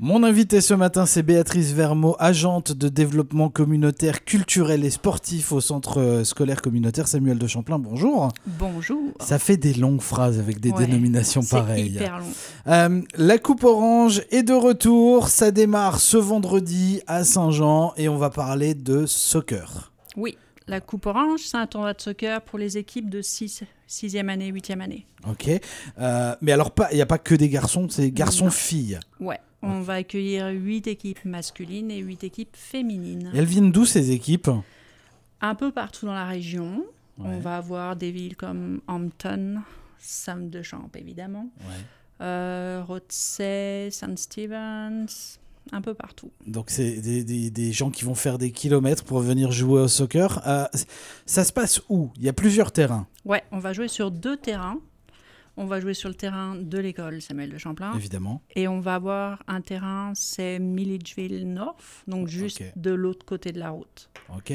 Mon invité ce matin, c'est Béatrice Vermeau, agente de développement communautaire, culturel et sportif au centre scolaire communautaire Samuel de Champlain. Bonjour. Bonjour. Ça fait des longues phrases avec des dénominations pareilles. C'est hyper long. La Coupe Orange est de retour. Ça démarre ce vendredi à Saint-Jean et on va parler de soccer. Oui, la Coupe Orange, c'est un tournoi de soccer pour les équipes de 6e année, 8e année. Ok. Mais alors, il n'y a pas que des garçons, c'est garçons-filles. Ouais. On va accueillir 8 équipes masculines et 8 équipes féminines. Et elles viennent d'où ces équipes ? Un peu partout dans la région. Ouais. On va avoir des villes comme Hampton, Sam-de-Champs évidemment, Rothesay, St. Stevens, un peu partout. Donc c'est des gens qui vont faire des kilomètres pour venir jouer au soccer. Ça se passe où ? Il y a plusieurs terrains. Ouais, on va jouer sur 2 terrains. On va jouer sur le terrain de l'école Samuel de Champlain. Évidemment. Et on va avoir un terrain, c'est Milledgeville North, donc juste de l'autre côté de la route. Ok.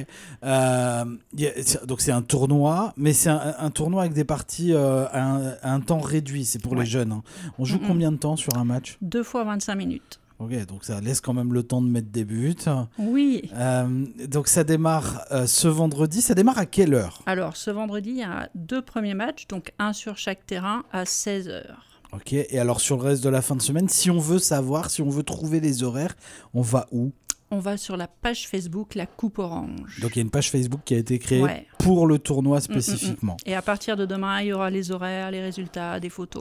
Donc c'est un tournoi, mais c'est un tournoi avec des parties à un temps réduit. C'est pour les jeunes. Hein. On joue combien de temps sur un match ? 2 fois 25 minutes. Ok, donc ça laisse quand même le temps de mettre des buts. Oui. Donc ça démarre ce vendredi. Ça démarre à quelle heure ? Alors, ce vendredi, il y a 2 premiers matchs, donc un sur chaque terrain à 16h. Ok, et alors sur le reste de la fin de semaine, si on veut savoir, si on veut trouver les horaires, on va où ? On va sur la page Facebook La Coupe Orange. Donc il y a une page Facebook qui a été créée pour le tournoi spécifiquement. Et à partir de demain, il y aura les horaires, les résultats, des photos.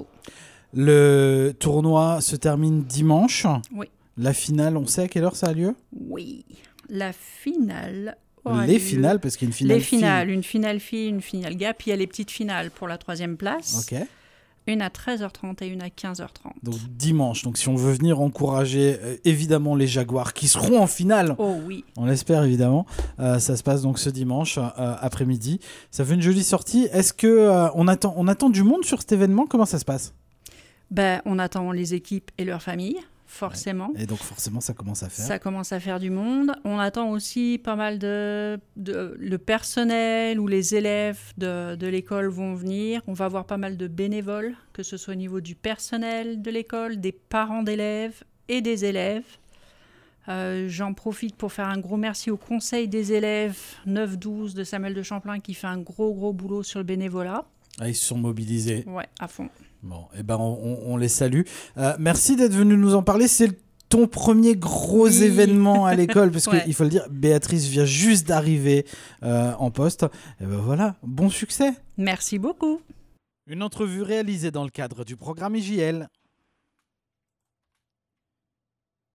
Le tournoi se termine dimanche. Oui. La finale, on sait à quelle heure ça a lieu ? Oui. La finale finales, parce qu'il y a une finale fille. Les finales, une finale fille, une finale gars. Puis il y a les petites finales pour la 3e place. Ok. Une à 13h30 et une à 15h30. Donc dimanche. Donc si on veut venir encourager évidemment les Jaguars qui seront en finale. Oh oui. On l'espère évidemment. Ça se passe donc ce dimanche après-midi. Ça fait une jolie sortie. Est-ce que on attend du monde sur cet événement ? Comment ça se passe ? On attend les équipes et leurs familles, forcément. Ouais. Et donc forcément, ça commence à faire. Ça commence à faire du monde. On attend aussi pas mal le personnel ou les élèves de l'école vont venir. On va avoir pas mal de bénévoles, que ce soit au niveau du personnel de l'école, des parents d'élèves et des élèves. J'en profite pour faire un gros merci au conseil des élèves 9-12 de Samuel de Champlain qui fait un gros boulot sur le bénévolat. Ah, ils se sont mobilisés. Ouais, à fond. Bon, on les salue. Merci d'être venu nous en parler. C'est ton premier gros événement à l'école, parce qu'il faut le dire, Béatrice vient juste d'arriver en poste. Et ben voilà, bon succès. Merci beaucoup. Une entrevue réalisée dans le cadre du programme IJL.